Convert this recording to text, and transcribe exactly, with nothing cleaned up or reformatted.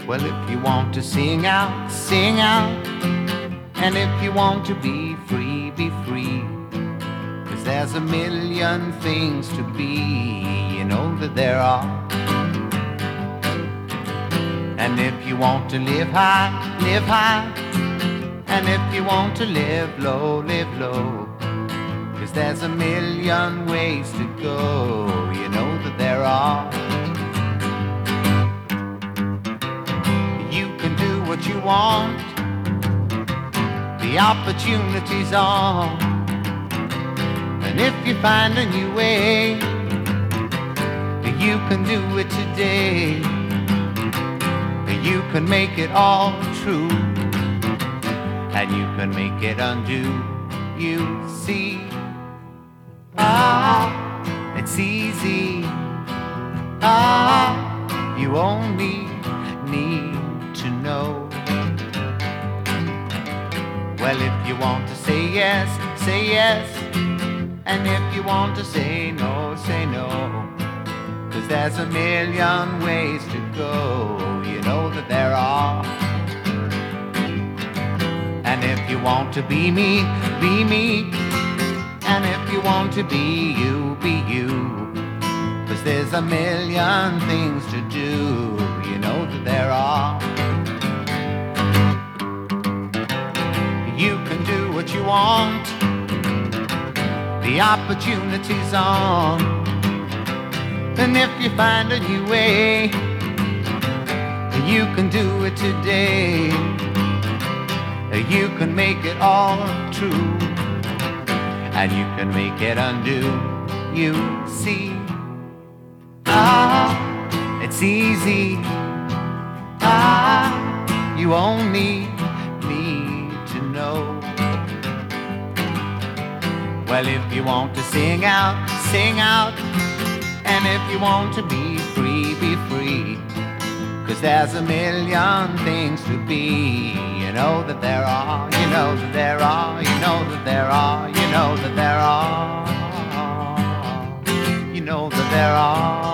Well, if you want to sing out, sing out. And if you want to be free, be free. 'Cause there's a million things to be, you know that there are. And if you want to live high, live high. And if you want to live low, live low. 'Cause there's a million ways to go, you know that there are. You can do what you want. The opportunity's on. And if you find a new way, you can do it today. You can make it all true. And you can make it undo. You see, ah, it's easy. Ah, you only need to know. Well, if you want to say yes, say yes. And if you want to say no, say no. 'Cause there's a million ways to go, you know that there are. And if you want to be me, be me. And if you want to be you, be you. 'Cause there's a million things to do, you know that there are. You can do what you want. The opportunity's on. And if you find a new way, you can do it today. You can make it all true. And you can make it undo. You see, ah, it's easy. Ah, you only need to know. Well, if you want to sing out, sing out. And if you want to be free, be free. 'Cause there's a million things to be, you know that there are, you know that there are, you know that there are, you know that there are, you know that there are.